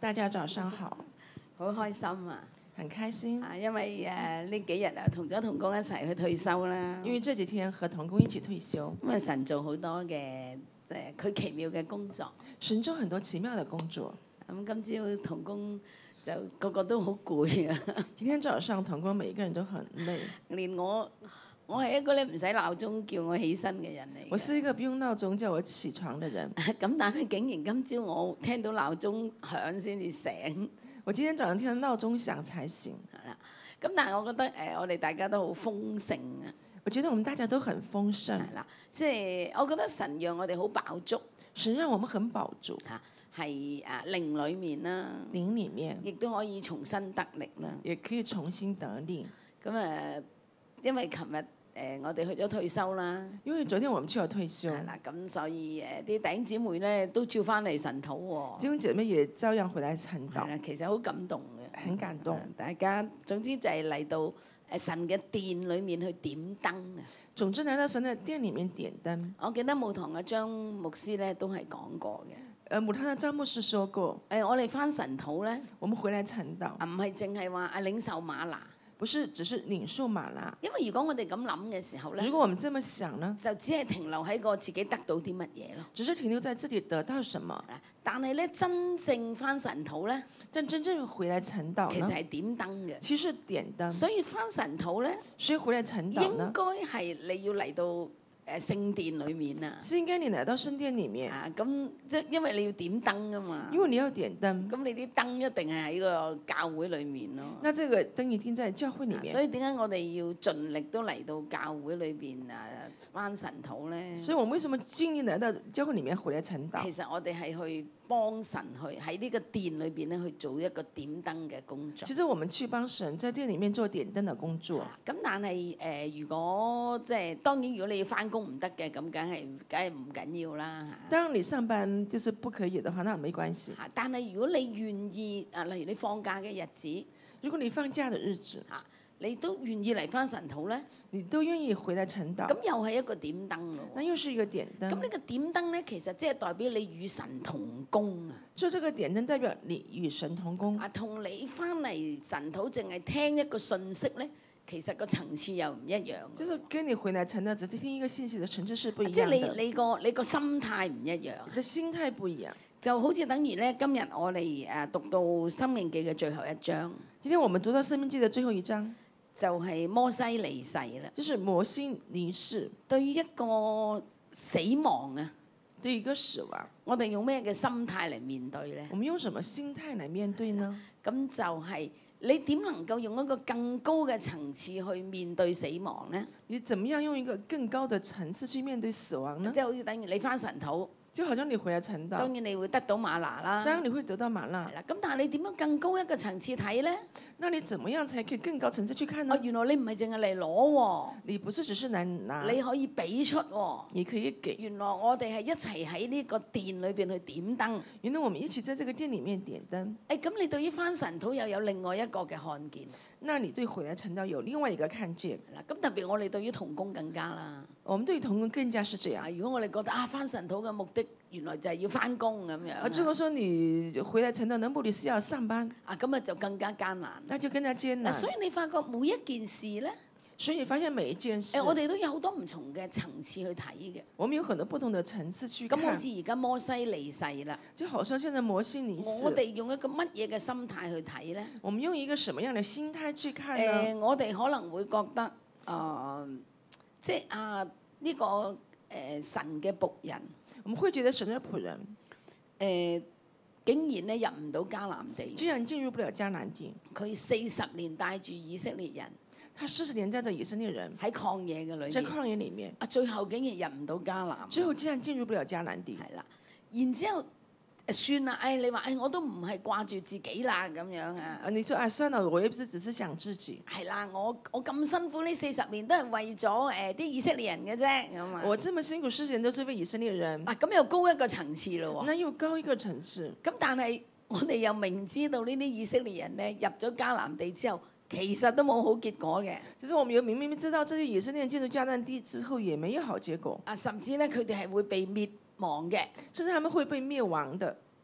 大家早上好， 好開心啊！ 很開心， 因為呢幾日同咗同工一齊去退休啦。 因為這幾天和同工一起退休。 咁啊，神做好多嘅即係佢奇妙嘅工作。 神做很多奇妙的工作。 咁今朝同工就個個都好攰啊！ 今天早上同工每一個人都很累， 連我係一個咧唔使鬧鐘叫我起身嘅人嚟。 我是一個不用鬧鐘叫我起床的人。 咁但係竟然今朝我聽到鬧鐘響先至醒。 我今天早上聽到鬧鐘響才醒。 係啦，咁但係我覺得我哋大家都好豐盛啊！ 我覺得我們大家都很豐盛。 係啦，即係我覺得神讓我哋好飽足。 神讓我們很飽足。 係靈裡面啦， 靈裡面亦都可以重新得力啦， 也可以重新得力。 咁因為琴日我哋去咗退休啦， 因為昨天我們去了退休， 係啦，咁所以啲弟兄姊妹咧都照翻嚟神土喎， 弟兄姐妹也照樣回來晨禱， 係啦，其實好感動嘅， 很感動。 大家總之就係嚟到神嘅殿裡面去點燈啊！ 總之來到神嘅殿裡面點燈。 我記得母堂嘅張牧師咧都係講過嘅。 母堂的張牧師說過， 我哋翻神土咧， 我們回來晨禱， 唔係淨係話領受嗎哪。 不是只是領受嗎哪， 因為如果我哋咁諗嘅時候咧， 如果我們這麼想呢， 就只係停留喺個自己得到啲乜嘢咯。 只是停留在自己得到什麼。 但係咧，真正翻神土咧， 但真正回來晨禱呢， 其實係點燈嘅。 其實點燈。 所以翻神土咧， 所以回來晨禱呢， 應該係你要嚟到聖殿裡面啊。 是應該你來到聖殿裡面。 咁即係因為你要點燈啊嘛。 因為你要點燈。 咁你啲燈一定係喺個教會裡面咯。 那這個燈一定在教會裡面。 所以點解我哋要盡力都嚟到教會裏邊翻神土咧？ 所以我們為什麼盡力來到教會裡面回來晨禱？ 其實我哋係去幫神去喺呢個殿裏邊咧去做一個點燈嘅工作。 其實我們去幫神在殿裡面做點燈嘅工作。 咁但係如果即係當然，如果你要翻工唔得嘅，咁梗係唔緊要啦。 當然你上班就是不可以嘅話，那沒關係。 但係如果你願意例如你放假嘅日子， 如果你放假嘅日子， 你都願意嚟翻神土咧， 你都願意回來晨禱， 咁又係一個點燈咯。 那又是一個點燈。 咁呢個點燈咧，其實即係代表你與神同工啊。 所以這個點燈代表你與神同工。 同你翻嚟神土淨係聽一個信息咧，其實個層次又唔一樣。 就是跟你回來晨禱，只係聽一個信息嘅層次是不一樣的。 即係你個心態唔一樣。 即心態不一樣。 就好似等於咧，今日我哋讀到《申命記》嘅最後一章。 今天我們讀到《申命記》嘅最後一章， 就係摩西離世啦。 就是摩西離世。 對於一個死亡啊， 對於一個死亡， 我哋用咩嘅心態嚟面對咧？ 我們用什麼心態嚟面對呢？ 咁就係你點能夠用一個更高嘅層次去面對死亡咧？ 你怎麼樣用一個更高嘅層次去面對死亡呢？ 即係好似等於你返神土。 就好像你回來晨禱， 當然你會得到嗎哪啦。 當然你會得到嗎哪。 係啦，咁但係你點樣更高一個層次睇咧？ 那你怎麼樣才可以更高層次去看呢？ 原來你唔係淨係嚟攞喎， 你不是只是嚟拿， 你可以俾出喎， 你可以給。 原來我哋係一齊喺呢個殿裏邊去點燈。 原來我們一起在這個殿裡面點燈。 咁你對於返神土又有另外一個嘅看見。 那你對回來晨禱有另外一個看見。 咁特別我哋對於同工更加啦。 我們對於同工更加是這樣。 如果我哋覺得返神土嘅目的原來就係要返工咁樣。 如果說你回來晨禱的目的是要上班， 咁就更加艱難。 那就更加艱難。 所以你發覺每一件事咧， 所以你發現每一件事， 我哋都有好多唔同嘅層次去睇嘅。 我們有很多不同的層次去看。 咁好似而家摩西離世啦， 就好像現在摩西離世， 我哋用一個乜嘢嘅心態去睇咧？ 我們用一個什麼樣的心態去看呢？ 我哋可能會覺得即係呢個神嘅僕人， 我們會覺得神嘅僕人竟然咧入唔到迦南地， 居然進入不了迦南地。 佢40年帶住以色列人， 他40年帶着以色列人喺曠野嘅裏面， 在曠野裡面， 最後竟然入唔到迦南， 最後竟然進入不了迦南地。 係啦，然之後算啦，你話我都唔係掛住自己啦咁樣啊。 你說算了，我又不是只是想自己。 係啦，我咁辛苦呢40年都係為咗啲以色列人嘅啫咁啊。 我這麼辛苦40年都是為以色列人。 咁又高一個層次咯喎。 那又高一個層次。 咁但係我哋又明知道呢啲以色列人咧入咗迦南地之後，其實都冇好結果嘅。 其實我們又明明知道這些以色列人進入迦南地之後也沒有好結果。 甚至咧佢哋係會被滅亡嘅。 甚至他們會被滅亡的。 咁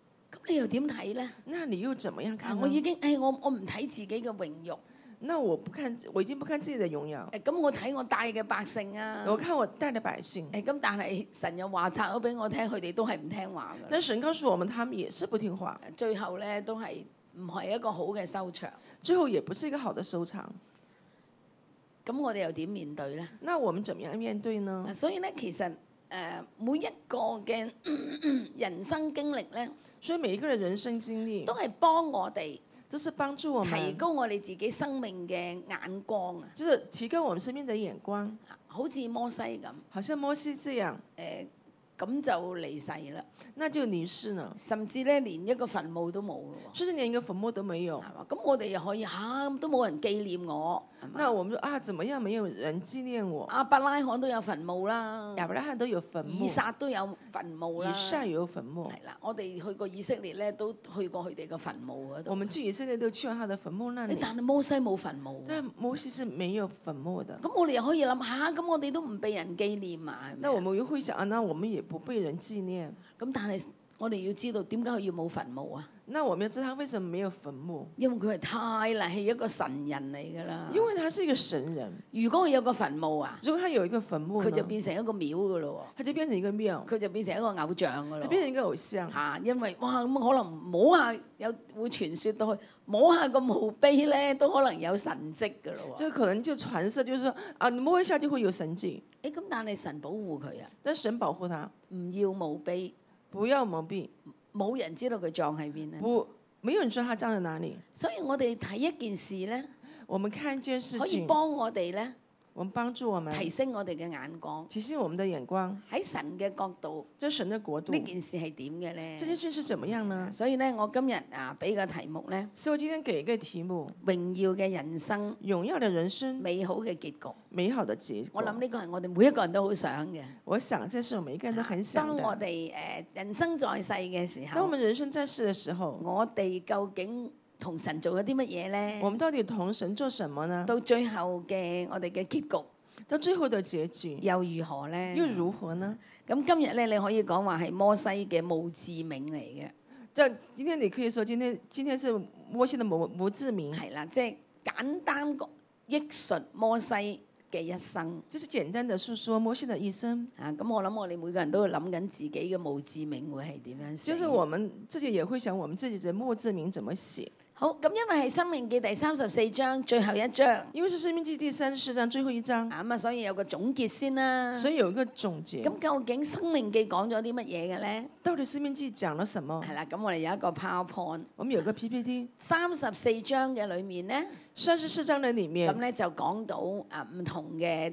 你又點睇咧？ 那你又怎麼樣看呢？ 我已經我唔睇自己嘅榮辱。 那我不看，我已經不看自己的榮耀。 咁我睇我帶嘅百姓啊。 我看我帶的百姓。 咁但係神又話咗俾我聽，佢哋都係唔聽話㗎。 但神告訴我們，他們也是不聽話。 最後咧都係唔係一個好嘅收場。 最後也不是一個好的收場。 咁我哋又點面對咧？ 那我們怎麼樣面對呢？ 所以咧，其實每一個嘅人生經歷咧， 所以每一個人人生經歷都係幫我哋。 都是幫助我們提高我哋自己生命嘅眼光啊！ 就是提高我們生命的眼光， 好似摩西咁， 好像摩西這樣， 咁就離世啦。 那就離世了， 甚至咧連一個墳墓都冇嘅喎。 甚至連一個墳墓都沒有。 係嘛？咁我哋又可以都冇人紀念我。 那我們說啊，怎麼樣沒有人紀念我？ 亞伯拉罕都有墳墓啦， 亞伯拉罕都有墳墓， 以撒都有墳墓啦， 以撒有墳墓。 係啦，我哋去過以色列咧，都去過佢哋嘅墳墓嗰度。 我們去以色列都去過他的墳墓那裡。 但係摩西冇墳墓。 但摩西是沒有墳墓的。 咁我哋又可以諗下，咁我哋都唔被人紀念啊？ 那我們又會想啊，那我們也不被人紀念。 咁但係我哋要知道點解佢要冇墳墓啊？ 那我們要知道他為什麼沒有墳墓？ 因為佢係太係一個神人嚟㗎啦。 因為他是一個神人。 如果佢有個墳墓啊， 如果他有一個墳墓， 佢就變成一個廟㗎咯喎。 他就變成一個廟。 佢就變成一個偶像㗎咯。 佢變成一個偶像。 嚇，因為哇咁可能摸下有會傳說到去摸下個墓碑咧，都可能有神跡㗎咯喎。 就可能就傳說，就是說啊，你摸一下就會有神跡。 咁但係神保護佢啊。 但神保護他， 唔要墓碑， 不要墓碑， 冇人知道佢葬喺邊咧。 不，沒有人知道他葬在哪裡。 所以我哋睇一件事咧， 我們看一件事情， 可以幫我哋咧， 我們幫助我們提升我哋嘅眼光， 提升我們的眼光。 喺神嘅角度， 在神的國度， 呢件事係點嘅咧？ 這件事是怎麼樣呢？ 所以咧，我今日俾個題目咧， 所以我今天給一個題目： 榮耀嘅人生， 榮耀的人生， 美好嘅結局。 美好的結果。 我諗呢個係我哋每一個人都好想嘅。 我想這是我每一個人都很想的。 當我哋人生在世嘅時候， 當我們人生在世嘅時候， 我哋究竟同神做咗啲乜嘢咧？ 我們到底同神做什麼呢？ 到最後嘅我哋嘅結局， 到最後的結局又如何咧？ 又如何呢？ 咁今日咧，你可以講話係摩西嘅墓誌銘嚟嘅。 就今天你可以說，今天是摩西的墓誌銘。 係啦，即係簡單憶述摩西嘅一生。 就是簡單的述說摩西的一生。 咁我諗我哋每個人都會諗緊自己嘅墓誌銘會係點樣寫。 就是我們自己也會想，我們自己的墓誌銘怎麼寫。 好，咁因為係《申命記》第34章最後一章。 因為是《申命記》第34章最後一章。 咁所以有個總結先啦。 所以有一個總結。 咁究竟《申命記》講咗啲乜嘢嘅咧？ 到底《申命記》講了什麼？ 係啦，咁我哋有一個 PowerPoint。 我們有個 PPT。 34章嘅裏面咧 ，34章嘅裡面， 咁咧就講到唔同嘅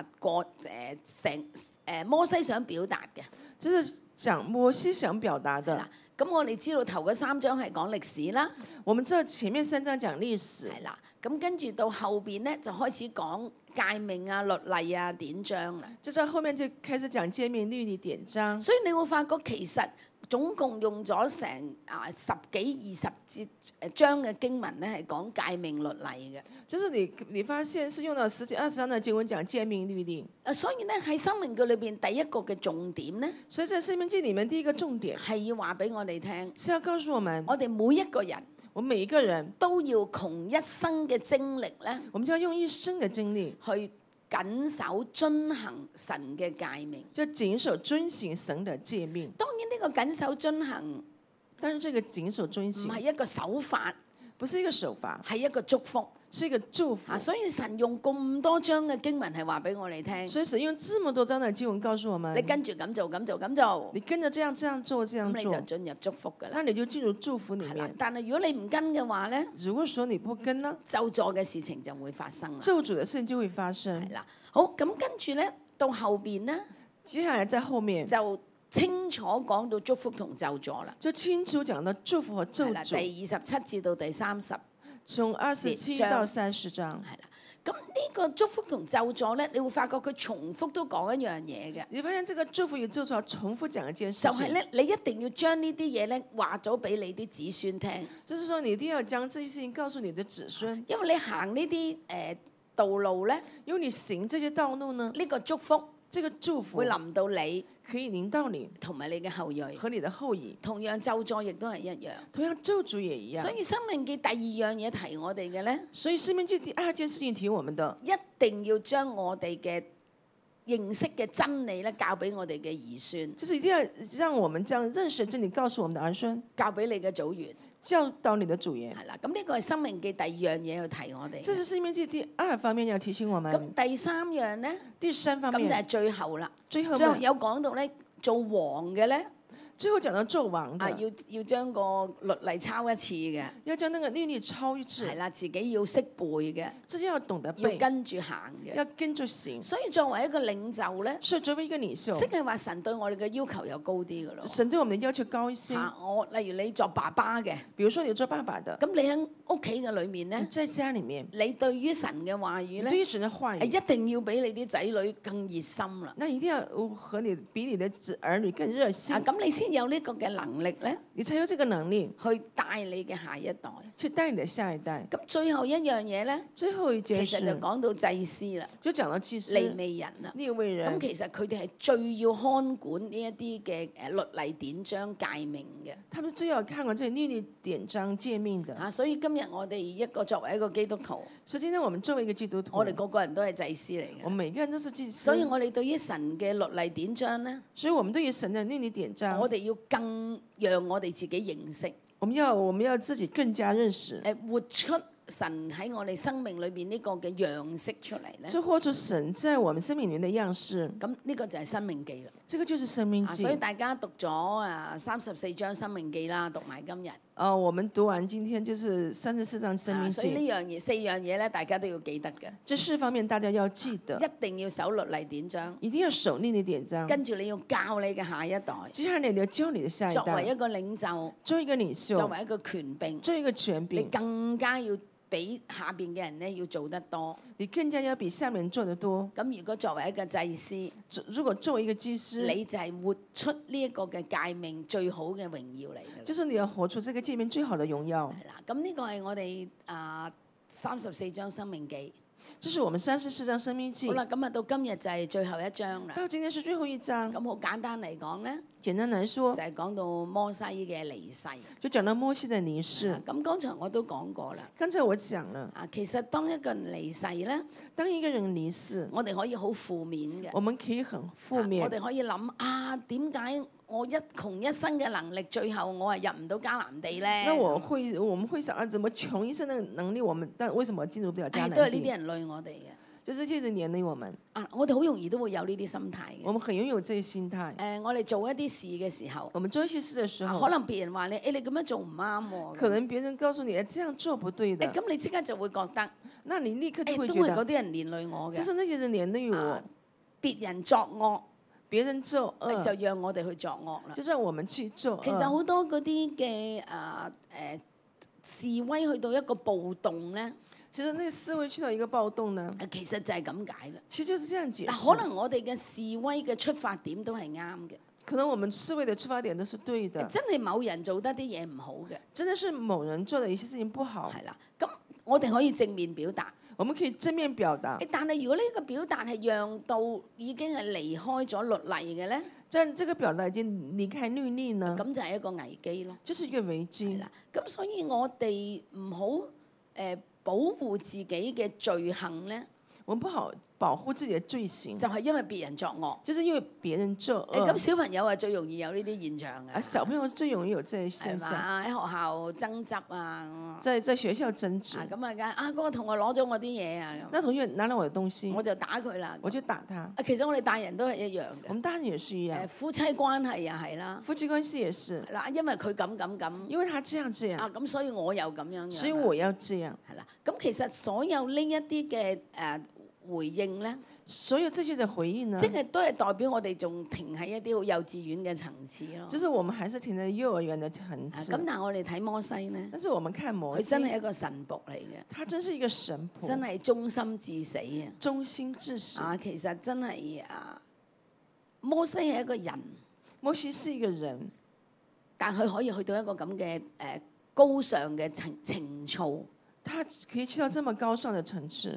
摩西想表達嘅。 就是講摩西想表達的。 咁我哋知道頭嗰3章係講歷史啦。 我們知道前面3章講歷史。 係啦，咁跟住到後邊咧就開始講誡命啊、律例啊、典章啦。 就在後面就開始講誡命、律例、典章。 所以你會發覺其實總共用咗成10幾20章嘅經文咧，係講誡命律例嘅。 就是你發現是用到10幾20章嘅經文講誡命律例。 所以咧喺申命記裏邊第一個嘅重點咧， 所以在申命記裡面第一個重點係要話俾我哋聽， 是要告訴我們， 我哋每一個人， 我們每一個人都要窮一生嘅精力咧， 我們就要用一生嘅精力去謹守遵行神嘅誡命， 就謹守遵行神嘅誡命。 當然呢個謹守遵行， 但是這個謹守遵行唔係一個手法， 不是一個手法， 係一個祝福， 是一個祝福。 所以神用咁多章嘅經文係話俾我哋聽， 所以神用這麼多章嘅經文告訴我們， 你跟住咁做咁做咁做， 你跟着這樣做，咁你就進入祝福㗎啦。 那你就進入祝福裡面。 但係如果你唔跟嘅話咧， 如果說你不跟呢， 咒詛嘅事情就會發生啦。 咒詛嘅事情就會發生。 係啦，好，咁跟住咧到後邊咧， 接下來在後面就清楚講到祝福同咒詛啦。 就清楚講到祝福和咒詛。 第27至到第30。 從27到30章。 係啦，咁呢個祝福同咒詛咧，你會發覺佢重複都講一樣嘢嘅。 你發現這個祝福與咒詛重複講一件事情。 就係咧，你一定要將呢啲嘢咧話咗俾你啲子孫聽。 就是說，你一定要將這些事情告訴你的子孫。 因為你行呢啲道路咧， 因為你行這些道路呢， 呢個祝福這個祝福會臨到你可以臨到你同埋你嘅後裔。 和你的後裔， 同樣咒詛亦都係一樣。 同樣咒詛也一樣。 所以《申命記》第二樣嘢提我哋嘅咧， 所以申命記第二件事情提我們的， 一定要將我哋嘅認識嘅真理咧，教俾我哋嘅兒孫， 就是一定要讓我們將認識的真理告訴我們的兒孫， 教俾你嘅祖源。 教導你的祖爺。 係啦，咁呢個係《申命記》第二樣嘢要提我哋。 這是申命記第二方面要提醒我們。 咁第三樣咧， 第三方咁就係面， 最後啦。 最後最後有講到咧，做王嘅咧， 最後講到紂王啊， 的， 要將個律例抄一次嘅， 要將那個律例抄一次係，啦，自己要識背嘅， 自己要懂得要背， 跟住行嘅。 要跟着行。 所以作為一個領袖咧， 所以作為一個領袖即，係話神對我哋嘅要求又高啲噶咯。 神對我們的要求高一些。 嚇，我例如你作爸爸嘅， 比如說你做爸爸的， 咁你喺屋企嘅裏面你咧， 在家裡面， 你對於神嘅話語咧， 你對於神的話語， 係一定要比你啲仔女更熱心啦。 那一定要和你比你的兒女更熱心啊，，咁你先有呢個嘅能力咧， 你才有這個能力去帶你嘅下一代。 去帶你的下一代。 咁最後一樣嘢咧， 最後一件事其實就講到祭司啦、 就講到祭司、 利未人啦。 利未人， 咁其實佢哋係最要看管呢一啲嘅律例典章誡命嘅。 他們最要看管這律例典章誡命的。 啊，所以今日我哋一個作為一個基督徒， 所以今天我們作為一個基督徒， 我哋個個人都係祭司嚟嘅。 我們每個人都是祭司， 所以我哋對於神嘅律例典章咧， 所以我們對於神的律例典章， 我哋要更讓我哋自己認識， 我們要自己更加認識， 活出神喺我哋生命裏邊呢個嘅樣式出嚟咧。 是活出神在我們生命裏面的樣式。 咁呢個就係申命記啦。 這個就是生命記。 所以大家讀咗34章申命記啦，讀埋今日。 我們讀完今天就是34章生命所以記。 呢樣嘢4樣嘢咧，大家都要記得嘅。 這4方面大家要記得， 一定要守律例典章， 一定要守律例典章。 跟住你要教你嘅下一代。 接下來你要教你的下一代。 作為一個領袖， 做一個領袖， 作為一個權柄， 做一個權你柄， 更加要比下邊嘅人咧要做得多。 你更加要比下面做得多。 咁如果作為一個祭司， 如果作為一個祭司， 你就係活出呢一個嘅誡命最好嘅榮耀嚟嘅。 就是你要活出這個誡命最好的榮耀。 係啦，咁呢個係我哋34章申命記。 這是我們34章生命記。 好啦，咁啊到今日就係最後一章啦。 到今天是最後一章。 咁好簡單嚟講咧， 簡單來說， 就係講到摩西嘅離世。 就講到摩西的離世。 咁剛才我都講過啦。 剛才我講了， 其實當一個人離世咧， 當一個人離世， 我哋可以好負面嘅。 我們可以很負面。 我哋可以諗點解我一窮一生嘅能力，最後我係入唔到迦南地咧？ 那我們會想怎麼窮一生的能力，但為什麼進入不了迦南地？ 都係呢啲人累我哋嘅。 就是這些連累我們。 我哋好容易都會有呢啲心態嘅。 我們很容易有這個心態。 我哋做一啲事嘅時候， 我們做一些事的時候， 可能別人話你，你咁樣做唔啱喎。 可能別人告訴你，這樣做不對的。 咁你即刻就會覺得， 那你立刻就會都覺得， 係嗰啲人連累我嘅。 就是那些人連累我。 別人作惡， 別人作惡， 就讓我哋去作惡啦。 就讓我們去做惡。 其實好多嗰啲嘅示威去到一個暴動咧。 其實那個示威去到一個暴動呢， 其實就係咁解啦。 其實就是這樣解釋。 可能我哋嘅示威嘅出發點都係啱嘅。 可能我們示威的出發點都是對的。 真係某人做得啲嘢唔好嘅。 真的是某人做的一些事情不好。 係啦，咁我哋可以正面表達。 我們可以正面表達。 但係如果呢個表達係讓到已經係離開咗律例嘅咧， 但這個表達已經離開律例呢？ 咁就係一個危機咯。 就是一個危機。 啦，咁所以我哋唔好保護自己嘅罪行咧， 我們不好保護自己的罪行， 就係因為別人作惡， 就是因為別人作惡。 咁小朋友係最容易有呢啲現象嘅。 小朋友最容易有這些現象。 喺學校爭執啊， 在學校爭執。 咁嗰個同學攞咗我啲嘢啊， 那同學拿了我的東西， 我就打佢啦。 我就打他。 其實我哋大人都係一樣嘅。 我們大人也是一樣。 夫妻關係又係啦。 夫妻關係也是。 嗱，因為佢咁。 因為他這樣。 咁所以我又咁樣。 所以我要這樣。 係啦，咁其實所有呢一啲嘅回應咧， 所有這些的回應呢， 即係都係代表我哋仲停喺一啲好幼稚園嘅層次咯。 就是我們還是停在幼兒園的層次。 咁但係我哋睇摩西咧， 但是我們看摩西， 佢真係一個神僕嚟嘅。 他真是一個神僕， 真係忠心至死啊！ 忠心至死。 其實真係摩西係一個人， 摩西是一個人， 但佢可以去到一個咁嘅高尚嘅情操。 他可以去到這麼高尚的層次。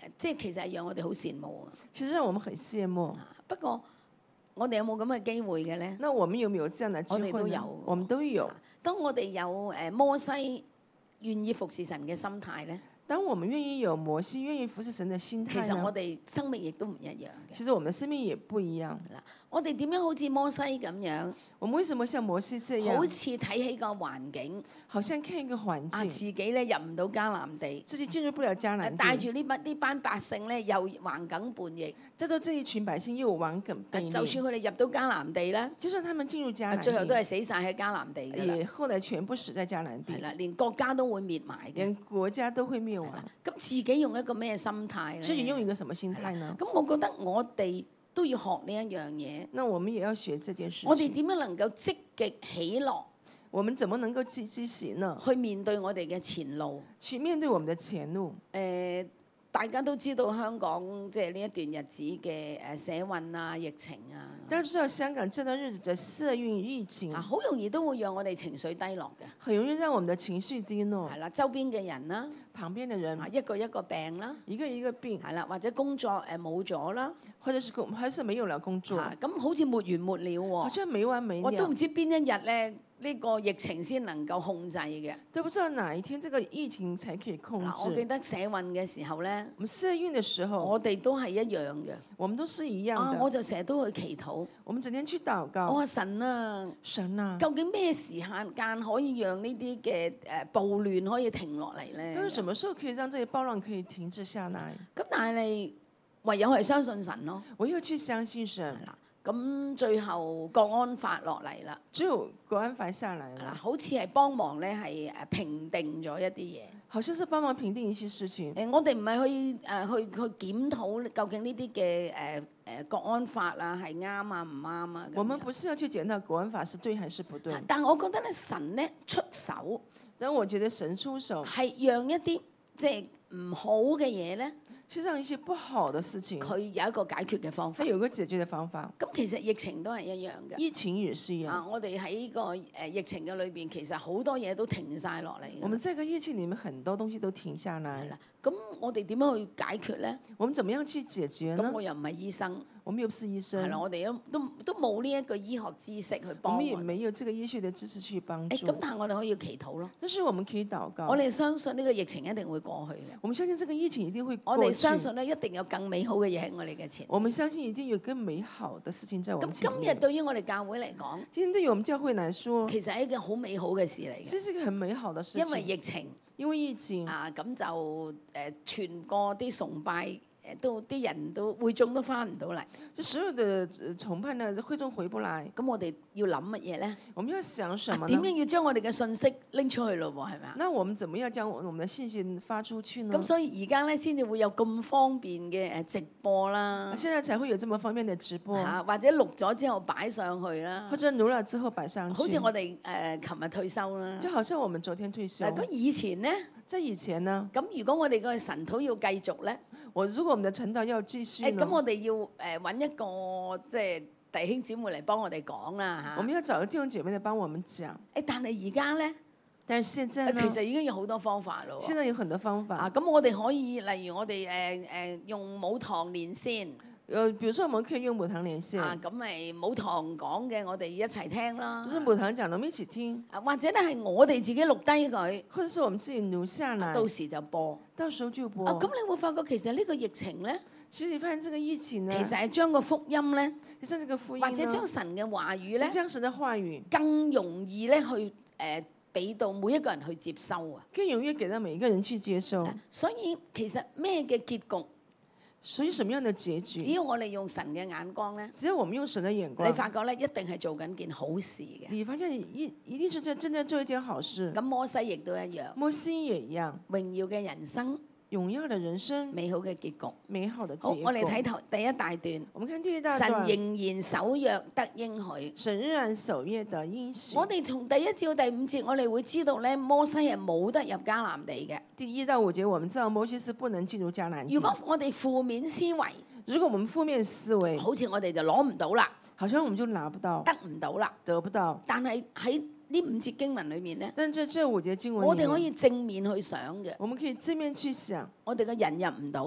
即係其實係讓我哋好羨慕啊！ 其實讓我們很羨慕。 不過我哋有冇咁嘅機會嘅咧？ 那我們有沒有這樣的機會呢？ 我哋都有， 我們都有。 當我哋有摩西願意服侍神嘅心態咧， 當我們願意有摩西願意服侍神的心態呢， 其實我哋生命亦都唔一樣嘅。 其實我們的生命也不一樣。 嗱，我哋點樣好似摩西咁樣？ 我們為什麼像摩西這樣？ 好似睇起個環境， 好像看一個環境， 自己咧入唔到迦南地， 自己進入不了迦南地， 帶住呢班百姓咧又橫梗叛逆， 帶到這一群百姓又橫梗悖逆。 就算佢哋入到迦南地咧， 就算他們進入迦南地， 最後都係死晒喺迦南地㗎啦。 也後來全部死在迦南地。 係啦，連國家都會滅埋嘅。 連國家都會滅亡。 咁自己用一個咩心態咧？ 自己用一個什麼心態呢？ 咁我覺得我哋都要學呢一樣嘢。 那我們也要學這件事情。 我哋點樣能夠積極喜樂？ 我們怎麼能夠積極喜樂？ 去面對我哋嘅前路。 去面對我們的前路。 大家都知道香港即係呢一段日子嘅社運啊、疫情啊。 大家知道香港這段日子嘅社運疫情， 好容易都會讓我哋情緒低落嘅。 很容易讓我們的情緒低落。 係啦，周邊嘅人啦， 旁邊嘅人， 一個一個病啦， 一個一個病。 係啦，或者工作冇咗啦， 或者是沒有了工作。 咁好似沒完沒了喎。 好像沒完沒了。 我都唔知邊一日咧，呢個疫情先能夠控制嘅。 都不知道哪一天這個疫情才可以控制。 我記得社運嘅時候咧， 我們社運嘅時候， 我哋都係一樣嘅。 我們都是一樣的。 我就成日都去祈禱。 我們整天去禱告。 我話神啊， 神啊， 究竟咩時間可以讓呢啲嘅暴亂可以停落嚟咧？ 但是什麼時候可以讓這些暴亂可以停止下來？ 咁但係你唯有係相信神咯。 唯有去相信神。 咁最後國安法落嚟啦， 只有國安法下來了， 好似係幫忙咧，係平定咗一啲嘢。 好像是幫忙平定一些事情。 我哋唔係去檢討究竟呢啲嘅國安法啊係啱啊唔啱啊。 我們不是要去檢討國安法是對還是不對。 但我覺得咧，神咧出手， 但我覺得神出手係讓一啲即係唔好嘅嘢咧。 實際上一些不好的事情， 佢有一個解決嘅方法。 佢有個解決嘅方法。 咁其實疫情都係一樣嘅。 疫情也是一樣。 我哋喺呢個疫情嘅裏邊，其實好多嘢都停晒落嚟。 我們這個疫情裡面很多東西都停下來。 咁我哋點樣去解決咧？ 我們怎麼樣去解決呢？ 咁我又唔係醫生。 我們又不是醫生。 係啦，我哋都冇呢一個醫學知識去幫。 我們也沒有這個醫學的知識去幫助。 咁但係我哋可以祈禱咯。 但是我們可以禱告。 我哋相信呢個疫情一定會過去嘅。 我們相信這個疫情一定會過去。 我哋相信咧，一定有更美好嘅嘢喺我哋嘅前。 我們相信一定有更美好的事情在我們前面。 咁今日對於我哋教會嚟講， 今天對於我們教會來說， 其實係一個好美好嘅事嚟嘅。 這是一個很美好的事情。 因為疫情。 因為疫情。 咁就全個啲崇拜。都啲人都會眾都翻唔到嚟， 就所有的崇拜呢會眾回不來。 咁我哋要諗乜嘢咧？ 我們要想什麼呢？ 點樣要將我哋嘅信息拎出去咯？喎，係咪啊？ 那我們怎麼樣將我們的信息發出去呢？ 咁所以而家咧先至會有咁方便嘅直播啦。 現在才會有這麼方便的直播。 或者錄咗之後擺上去啦。 或者錄了之後擺上去。 好似我哋琴日退休啦。 就好像我們昨天退休。 咁以前咧？ 在以前呢？ 咁如果我哋個神土要繼續咧？ 如果我們的陳道要繼續呢？ 咁我哋要揾一個即係弟兄姊妹嚟幫我哋講啦嚇。 我們要找個弟兄姐妹嚟幫我們講。 但係而家咧？ 但是現在呢？ 其實已經有好多方法咯。 現在有很多方法。 咁我哋可以例如我哋用母堂連線。 比如說我們可以用母堂連線。 咁咪母堂講嘅，我哋一齊聽啦。 就是母堂講，我們一起聽。 或者咧係我哋自己錄低佢。 或者是我們自己錄下來。 到時就播。 到時候就播。 咁你會發覺其實呢個疫情咧， 其實你發現這個疫情呢， 其實係將個福音咧， 其實這個福音， 或者將神嘅話語咧， 將神嘅話語更容易咧去俾到每一個人去接收啊。 更容易給到每一個人去接受。 所以其實咩嘅結局？ 所以什麼樣的結局？ 只要我哋用神嘅眼光咧， 只要我們用神嘅眼光， 你發覺咧一定係做緊件好事嘅。 你發現一定是正在做一件好事。 咁摩西亦都一樣。 摩西也一樣。 榮耀嘅人生。 榮耀的人生， 美好嘅結局， 美好的結局。 好，我哋睇第一大段。 我們看第一大段。 神仍然守約得應許。 神仍然守約得應許。 我哋從第1至到第5節，我哋會知道咧，摩西係冇得入迦南地嘅。 第1到5節，我們知道摩西是不能進入迦南地。 如果我哋負面思維， 如果我們負面思維， 好似我哋就攞唔到啦， 好像我們就拿不到， 得唔到啦， 得不到。 但係喺呢5節經文裏面咧， 但係這5節經文， 我哋可以正面去想嘅。 我們可以正面去想， 我哋嘅人入唔到，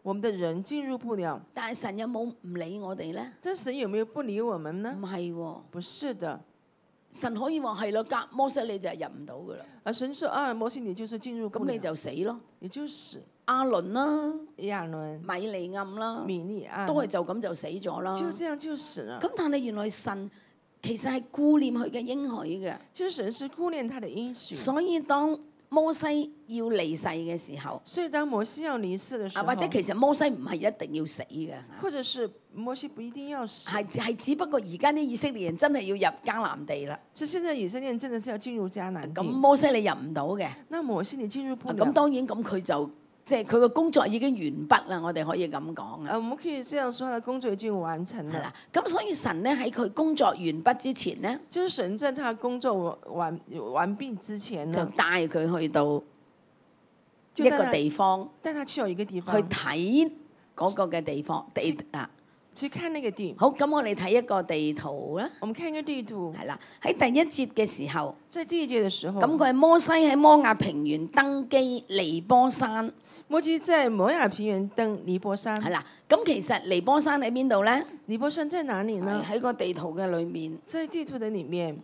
我們的人進入不了。 但係神有冇唔理我哋咧？ 但神有沒有不理我們呢唔？係喎， 不是的。 神可以話係咯，隔摩西你就係入唔到噶啦， 而神說啊，摩西你就是進入不了， 咁你就死咯。 你就死。 亞倫啦、 亞倫、 米利暗啦， 米利暗都係就咁就死咗啦。 就這樣就死了。 咁但係原來神其實係顧念佢嘅應許嘅， 其實神是顧念他的應許。 所以當摩西要離世嘅時候， 所以當摩西要離世的時候， 或者其實摩西唔係一定要死嘅， 或者是摩西不一定要死， 係只不過而家啲以色列人真係要入迦南地啦。 就現在以色列人真的是要進入迦南地。 咁摩西你入唔到嘅， 那摩西你進入不了。 咁當然咁佢就即係佢個工作已經完畢啦，我哋可以咁講啊。 我們可以這樣說，他的工作已經完成了。 係啦，咁所以神咧喺佢工作完畢之前咧， 就是神在他工作完畢之前就呢， 帶佢去到一個地方， 帶他去到一個地去方， 睇嗰個嘅地方地啊。 去看那個地。 好，咁我哋睇一個地圖啦。 我們看一個地圖， 係啦，喺第一節嘅時候， 在第一節的時候， 咁佢係摩西喺摩亞平原登基尼波山， 摩西在摩亞平原登尼波山。 係啦。咁其實尼波山喺邊度咧？ 尼波山在哪裡呢？ 喺個地圖嘅裏面。 在地圖的裡面。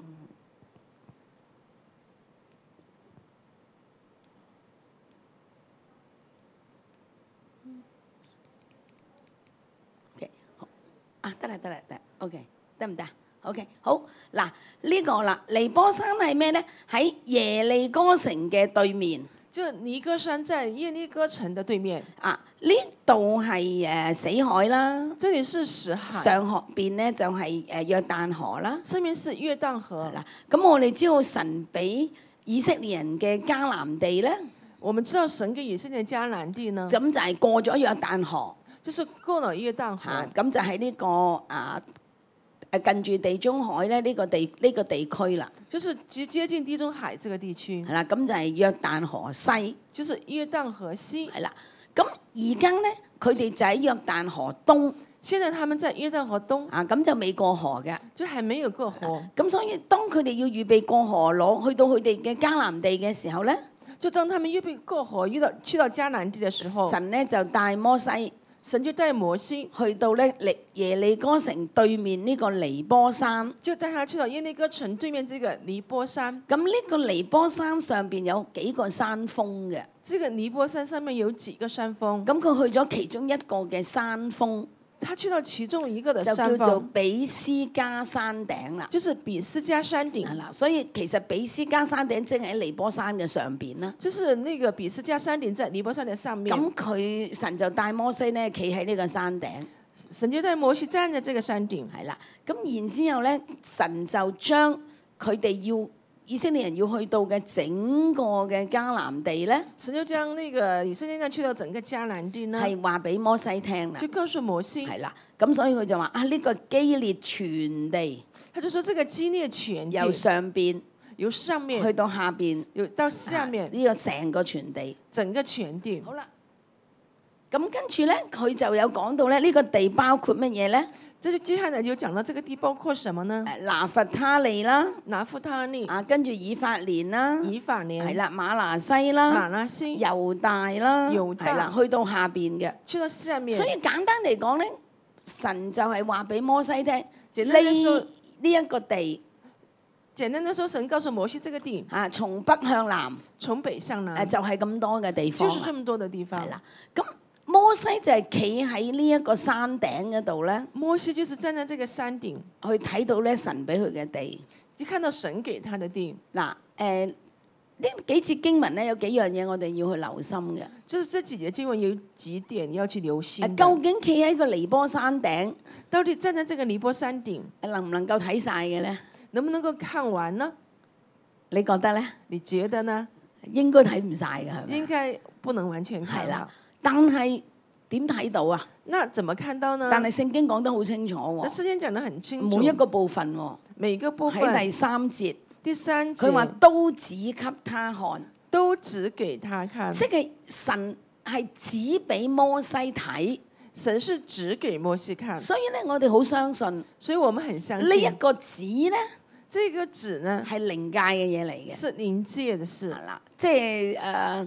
得啦，OK，得唔得？OK，好嗱，呢個啦，尼波山係咩咧？喺耶利哥城嘅對面。 就尼哥山在耶利哥城的對面。 啊，呢度係死海啦， 這裡是死海。 上河邊咧就係約旦河啦。 上面是約旦河。 嗱，咁我哋知道神俾以色列人嘅迦南地咧， 我們知道神給以色列迦南地呢， 咁就係過咗約旦河。 就是過了約旦河。 咁就喺呢個近住地中海咧呢個地區啦。 就是接近地中海這個地區。 係啦，咁就係約旦河西。 就是約旦河西。 係啦，咁而家咧佢哋就喺約旦河東。 現在他們在約旦河東。 咁就未過河嘅。 就還沒有過河。 咁所以當佢哋要預備過河去到佢哋嘅迦南地嘅時候咧， 就當他們預備過河去到迦南地嘅時候， 神咧就帶摩西。 神就帶摩西去到咧耶利哥城對面呢個尼波山， 就帶他去到耶利哥城對面這個尼波山。 咁呢個尼波山上邊有幾個山峰嘅。 這個尼波山上面有幾個山峰。 咁佢去咗其中一個嘅山峰， 他去到其中一個的山峰， 就叫做比斯加山頂啦。 就是比斯加山頂。 係啦，所以其實比斯加山頂正喺尼波山嘅上邊啦。 就是那個比斯加山頂在尼波山嘅上面。 咁神就帶摩西咧企喺呢個山頂。 神就帶摩西站在這個山頂。 係啦，咁然之後咧，神就將佢哋以色列人要去到嘅整個嘅迦南地咧， 神就將那個以色列人去到整個迦南地呢， 係話俾摩西聽啦。 就告訴摩西。 係啦，咁所以佢就話呢個基列全地， 他就說這個基列全地由上邊由上面去到下邊， 有到下面呢個成個全地。 整個全地。 好啦，咁跟住咧，佢就有講到咧，呢個地包括乜嘢咧？ 就是接下來就講到這個地包括什麼呢？ 拿弗他利啦， 拿弗他利， 跟住以法蓮啦， 以法蓮， 係啦，瑪拿西啦， 瑪拿西， 猶大啦， 猶大係啦，去到下邊嘅。 去到下面。 所以簡單嚟講咧，神就係話俾摩西聽，呢一個地。 簡單的說，神告訴摩西這個地從北向南， 從北向南， 就係咁多嘅地方。 就是這麼多的地方。 係啦，咁摩西就係企喺呢一個山頂嗰度咧。 摩西就是站在這個山頂， 去睇到咧神俾佢嘅地， 就看到神給他的地。 嗱，呢幾節經文咧有幾樣嘢我哋要去留心嘅。 就是這幾節經文有幾點要去留心。 究竟企喺個尼波山頂， 到底站在這個尼波山頂， 能唔能夠睇晒嘅咧？ 能不能夠看完呢？ 你覺得咧？ 你覺得呢？ 應該睇唔晒嘅係咪？ 應該不能完全看。 係啦，但係點睇到啊？ 那怎麼看到呢？ 但係聖經講得好清楚喎。 聖經講得很清楚。 每一個部分喎。 每個部分。 喺第三節。 第三節。 佢話都指給他看。 都指給他看。 即係神係指俾摩西睇。 神是指給摩西看。 所以咧，我哋好相信。 所以我們很相信。 呢一個指咧。 這個指呢係靈界嘅嘢嚟嘅， 是靈界的事。 係啦，即係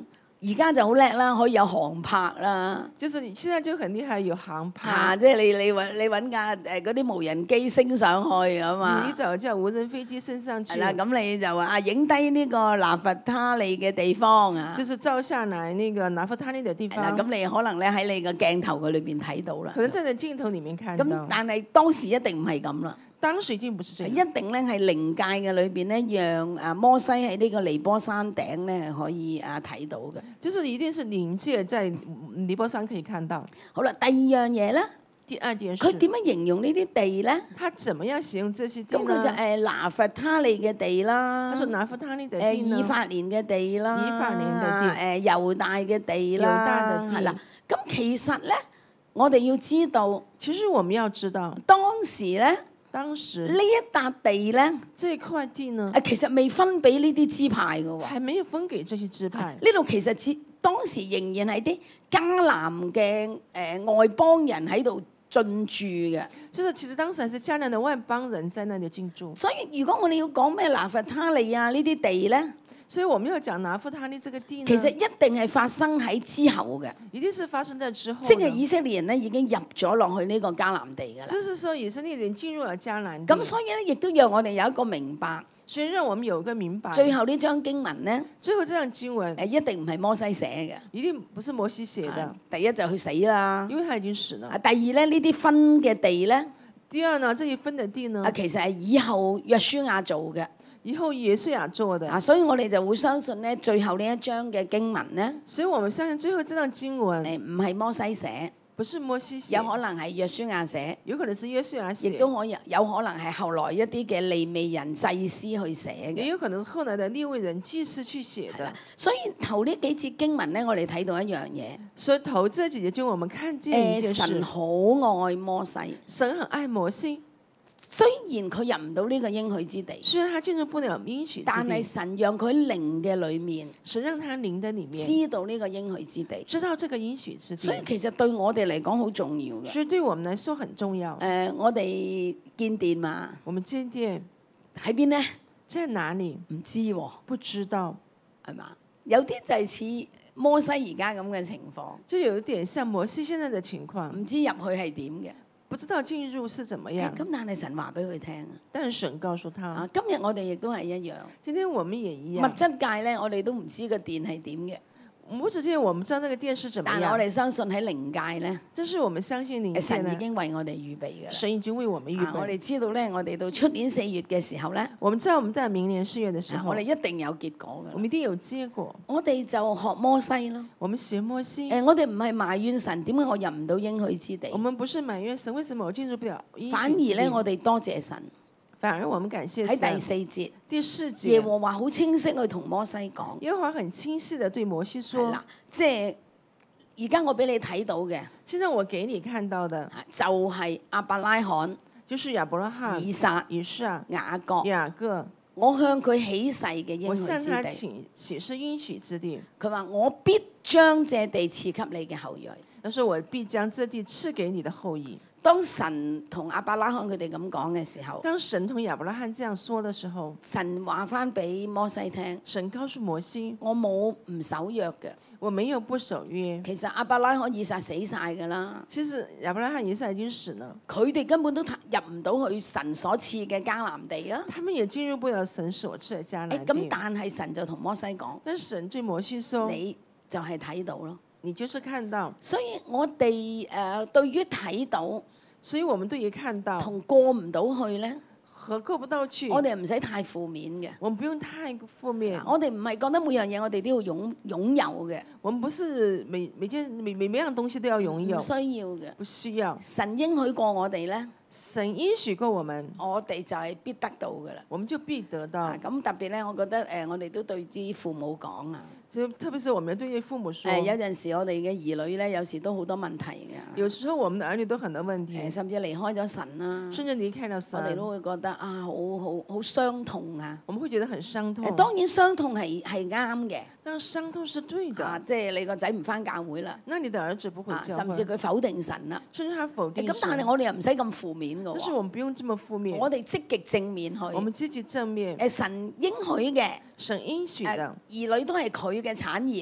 而家就好叻啦，可以有航拍啦。 就是你現在就很厲害，有航嚇、 拍， 即係你揾架嗰啲無人機升上去啊嘛。 你找架無人飛機升上去係，啦，咁你就話影低呢個拿弗他利嘅地方啊。 就是照下來那個拿弗他利的地係啦， 方， 咁你可能咧喺你個鏡頭嘅裏邊睇到啦。 可能在你鏡頭裡面看咁到， 但係當時一定唔係咁啦， 當時一定不是這一樣， 定咧係靈界嘅裏邊咧，讓摩西喺呢個尼波山頂咧係可以睇到嘅。 就是一定是靈界在尼波山可以看到。 好啦，第二樣嘢咧， 第二件事， 佢點樣形容呢啲地咧？ 他怎麼樣形容這些地咁佢就呢？ 拿弗他利嘅地啦， 他說拿弗他利的地呢以法蓮嘅地啦， 以法蓮嘅地猶大嘅地猶大啦， 嘅地係啦。咁其實咧，我哋要知道其實我們要知道， 當時咧當時呢一笪地咧， 這塊地呢， 其實未分俾呢啲支派嘅喎。 還沒有分給這些支派。 呢度其實當時仍然係啲迦南嘅外邦人喺度進駐嘅。 就是其實當時還是迦南的外邦人在那裡進駐。 所以如果我哋要講咩拿弗他利啊呢啲地咧， 所以我們要講拿弗他利這個地呢， 其實一定係發生喺之後嘅， 一定是發生在之後的。 即係以色列人咧已經入咗落去呢個迦南地㗎啦。 這是說以色列人進入了迦南地。 咁所以咧，亦都讓我哋有一個明白， 所以讓我們有一個明白。 最後呢章經文咧， 最後這樣經文一定唔係摩西寫嘅。 一定不是摩西寫的， 第一就去死啦。 因為他已經死了。 第二咧，呢啲分嘅地咧， 第二呢，這一分的地呢， 其實係以後約書亞做嘅。 以後耶穌亞做的。 所以我哋就會相信咧，最後呢一章嘅經文咧， 所以我們相信最後這段經文唔係摩西寫， 不是摩西寫， 有可能係約書亞寫， 有可能是約書亞寫， 亦都有可能係後來一啲嘅利未人祭司去寫嘅。 也有可能是後來的利未人祭司去寫的。 所以頭呢幾節經文咧，我哋睇到一樣嘢。 所以頭這幾節經文我們看見一件事， 神好愛摩西， 神很愛摩西。 雖然佢入唔到呢個應許之地， 雖然他進入不了應許之地， 但係神讓佢靈嘅裏面， 神讓他靈的裡面知道呢個應許之地， 知道這個應許之地。 所以其實對我哋嚟講好重要嘅。 所以對我們來說很重要。 我哋建殿嘛， 我們建殿喺邊呢？ 在哪裡？ 唔知喎， 不知道， 係嘛？有啲就係似摩西而家咁嘅情況， 就有一點像摩西現在的情況， 唔知入去係點嘅。 不知道進入是怎麼樣。 咁但係神話俾佢聽但是神告訴他， 今日我哋亦都係一樣。 今天我們也一物樣。 質界咧，我哋都唔知個殿係點嘅。 物質界我們知道那個殿是怎麼樣， 但係我哋相信喺靈界咧， 但是我們相信靈界神已經為我哋預備嘅啦。 神已經為我們預備。 我哋知道咧，我哋到出年4月嘅時候咧， 我們知道我們在明年4月的時候， 我哋一定有結果嘅。 我們一定有結果。 我哋就學摩西咯。 我們學摩西。 我哋唔係埋怨神點解我入唔到應許之地。 我們不是埋怨神為什麼我進入不了應許之地。 反而咧，我哋多謝神。 反而我們感謝神。 喺第4節， 第4節， 耶和華好清晰去同摩西講。 耶和華很清晰地對摩西說： 係啦，即係而家我俾你睇到嘅， 現在我給你看到的， 就係亞伯拉罕， 就是亞伯拉罕、 以撒、 雅各。 我向佢起誓嘅應許之地。 我向他起誓應許之地。 佢話：我必將這地賜給你嘅後裔。 他說：我必將這地賜給你的後裔。 當神同亞伯拉罕佢哋咁講嘅時候， 當神同亞伯拉罕這樣說的時候， 神話翻俾摩西聽， 神告訴摩西： 我冇唔守約嘅， 我沒有不守約。 其實亞伯拉罕以撒死晒㗎啦。 其實亞伯拉罕以撒已經死了， 佢哋根本都入唔到去神所賜嘅迦南地啊。 他們也進入不了神所賜嘅迦南地。 咁但係神就同摩西講， 但神對摩西說： 你就係睇到咯。 你就是看到。 所以我哋對於睇到， 所以我們對於看到同過唔到去咧， 和過不到去， 我哋唔使太負面嘅。 我們不用太負面。 我哋唔係覺得每樣嘢我哋都要擁有嘅。 我們不是每樣東西都要擁有。 唔需要嘅。 不需要。 神應許過我哋咧， 神應許過我們， 我哋就係必得到㗎啦。 我們就必得到。 咁特別咧，我覺得我哋都對啲父母講啊。 就特別是我們對父母說， 有陣時我哋嘅兒女咧，有時都好多問題嘅。 有時候我們的兒女都很多問題， 甚至離開咗神啦， 甚至離開了神， 我哋都會覺得啊，好傷痛啊。 我們會覺得很傷痛。 當然傷痛係啱嘅， 但傷痛是對的。 即係你個仔唔返教會啦， 那你的兒子不回教會， 甚至佢否定神啦， 甚至他否定神。 咁但係我哋又唔使咁負面嘅喎。 但是我們不用這麼負面， 我哋積極正面去。 我們積極正面。 神應許嘅， 神應許的兒女都係佢嘅產業。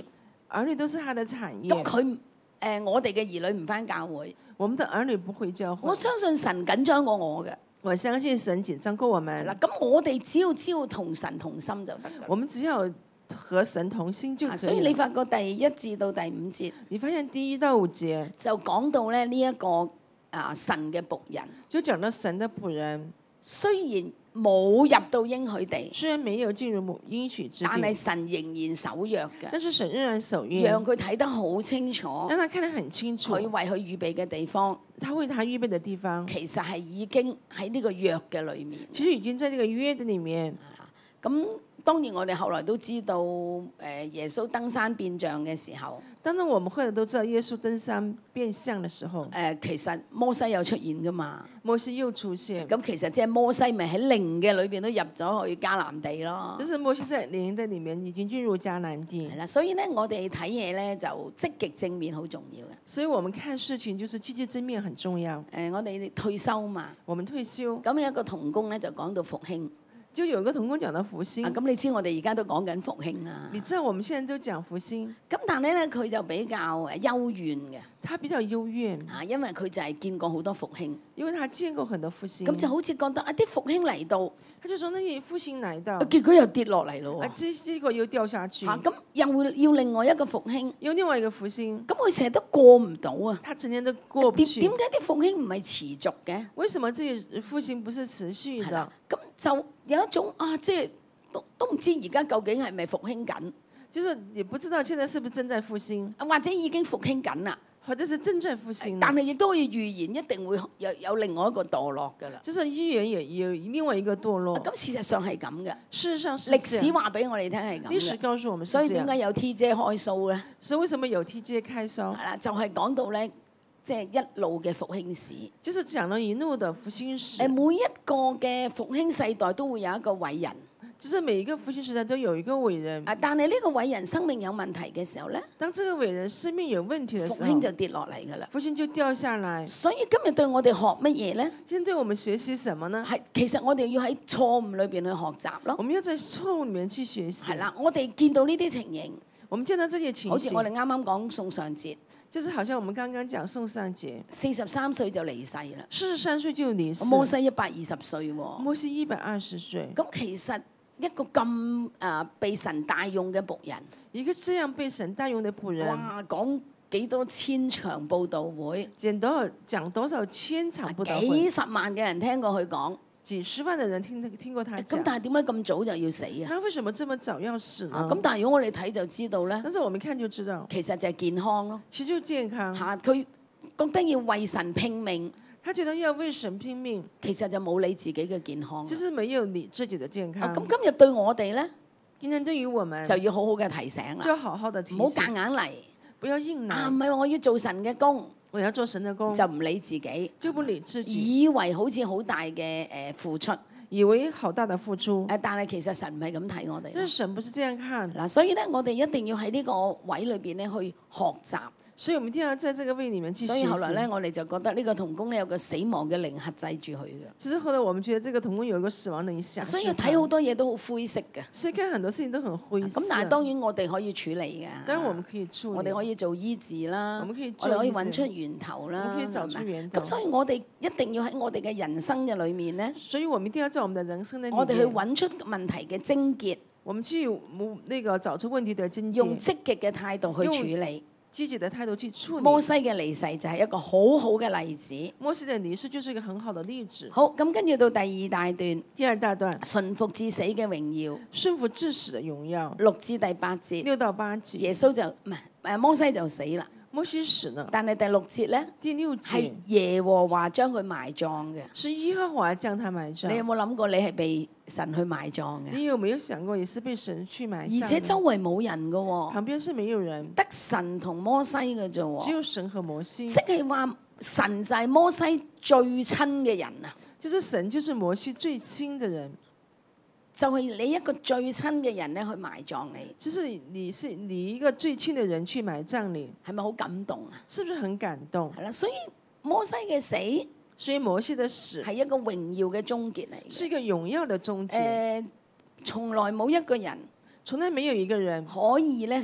兒女都是他的產咁業。 佢我哋嘅兒女唔返教會， 我們的兒女不回教會我，相信神緊張過我嘅。 我相信神緊張過我們。 嗱，咁我哋只要同神同心就得㗎啦。 我們只要和神同心就可以了。 所以你發覺第1至到第5節你發現第1到5節就講到咧呢一個神嘅僕人， 就講到神的僕人， 雖然冇入到應許地， 雖然沒有進入應許之但係地， 神仍然守約嘅， 但是神仍然守約， 讓佢睇得好清楚， 讓他看得很清楚。 佢為佢預備嘅地方， 他為他預備的地方， 其實係已經喺呢個約嘅裏面。 其實已經在這個約的裡面。 咁當然我哋後來都知道，耶穌登山變像嘅時候， 當然我們後來都知道耶穌登山變像的時候， 其實摩西有出現噶嘛。 摩西又出現。 咁其實即係摩西咪喺靈嘅裏邊都入咗去迦南地咯。 就是摩西在靈的裡面已經進入迦南地係。啦，所以咧我哋睇嘢咧就積極正面好重要嘅。 所以我們看事情就是積極正面很重要。 我哋退休嘛， 我們退休咁有一個同工咧就講到復興。 就有一個同工講到復興。 咁你知我哋而家都講緊復興啦。 你知道我們現在都講復興， 咁但係咧佢就比較幽怨嘅。 他比較幽怨， 因為佢就係見過好多復興。 因為他見過很多復興。 咁就好似覺得啲復興嚟到， 他就說那些復興來到， 結果又跌落嚟咯喎。 結果又掉下去。 咁又要另外一個復興， 有另外一個復興， 咁佢成日都過唔到啊。 他整天都過不去。 點解啲復興唔係持續嘅？ 為什麼這些復興不是持續的？ 咁就有一種即係都唔知而家究竟係咪復興緊？ 就是也不知道現在是不是正在復興， 或者已經復興緊啦。 或者是正在復興。 但係亦都可以預言一定會有另外一個墮落㗎啦。 就是預言也有另外一個墮落。 咁事實上係咁嘅。 事實上是歷史話俾我哋聽係咁嘅。 歷史告訴我們是這樣。 所以點解有 TJ 開 show 咧？ 所以為什麼有 TJ 開 show？ 係啦，就係講到咧，即係一路嘅復興史。 就是講了一路的復興史。 每一個嘅復興世代都會有一個偉人。 就是每一個復興時代都有一個偉人。 但係呢個偉人生命有問題嘅時候咧， 當這個偉人生命有問題嘅時候， 復興就跌落嚟㗎啦。 復興就掉下來。 所以今日對我哋學乜嘢咧？ 今天對我們學習什麼呢？ 其實我哋要喺錯誤裏邊去學習咯。 我們要在錯誤裡面去學習。 係啦，我哋見到呢啲情形， 我們見到這些情形， 好似我哋啱啱講宋尚節， 就是好像我們剛剛講宋尚節 43歲就離世啦。 43歲就離世。 摩西120歲喎。 摩西120歲。 咁其實一個咁被神大用嘅僕人， 一個這樣被神大用嘅僕人， 哇！講幾多千場報道會， 講多少千場報道會， 幾十萬嘅人聽過佢講， 幾十萬嘅人聽過他講。 咁但係點解咁早就要死啊？ 那為什麼這麼早要死呢？ 咁但係如果我哋睇就知道咧， 但是我們看就知道， 其實就係健康咯。 其實就健康。 佢覺得要為神拼命。 他覺得要為神拼命， 其實就冇理自己嘅健康， 就是沒有你自己的健康。 咁今日對我哋咧， 今天對於我們就要好好嘅提醒啦， 就要好好的提醒， 唔好夾硬嚟， 不要硬來。 唔係我要做神嘅工， 我要做神嘅工， 就唔理自己， 就不理自己， 以為好似好大嘅付出， 以為好大的付出。 但係其實神唔係咁睇我哋。 但是神不是這樣看。 嗱，所以咧，我哋一定要喺呢個位裏邊咧去學習。 所以我們一定要在這個位裡面去學習。 所以後來咧，我哋就覺得呢個同工咧有個死亡嘅靈轄制住佢嘅。 其實後來我們覺得這個同工有一個死亡靈轄。 所以睇好多嘢都好灰色嘅。 所以看很多事情都很灰色。 咁但係當然我哋可以處理嘅。 當然我們可以處理。 我哋可以做醫治啦。 我們可以揾出源頭啦。 我們可以找出源頭。 咁所以我哋一定要喺我哋嘅人生嘅裏面咧。 所以我們一定要在我們的人生的裡面。 我哋去揾出問題嘅症結。 我們去找出問題的症結。 用積極嘅態度去處理。 積極的態度去處理。 摩西嘅離世就係一個好好嘅例子。 摩西的離世就是一個很好的例子。 好，咁跟住到第二大段。 第二大段。 順服至死嘅榮耀。 順服至死的榮耀。 6至第8節。 6到8節。 耶穌就唔係摩西就死啦。 摩西死了。 但係第6節咧。 第6節。 係耶和華將佢埋葬嘅。 是耶和華將他埋葬。 你有冇諗過你係被神去埋葬嘅？ 你有沒有想過也是被神去埋葬？ 而且周圍冇人㗎喎。 旁邊是沒有人。 得神同摩西嘅啫喎。 只有神和摩西。 即係話神就係摩西最親嘅人啊！ 就是神就是摩西最親嘅人。 就係你一個最親嘅人咧去埋葬你。 就是你一個最親嘅人去埋葬你， 係咪好感動啊？ 是不是很感動？ 係啦，所以摩西嘅死。 所以摩西的死係一個榮耀嘅終結嚟嘅， 是一個榮耀的終結。 從來冇一個人， 從來沒有一個人可以咧係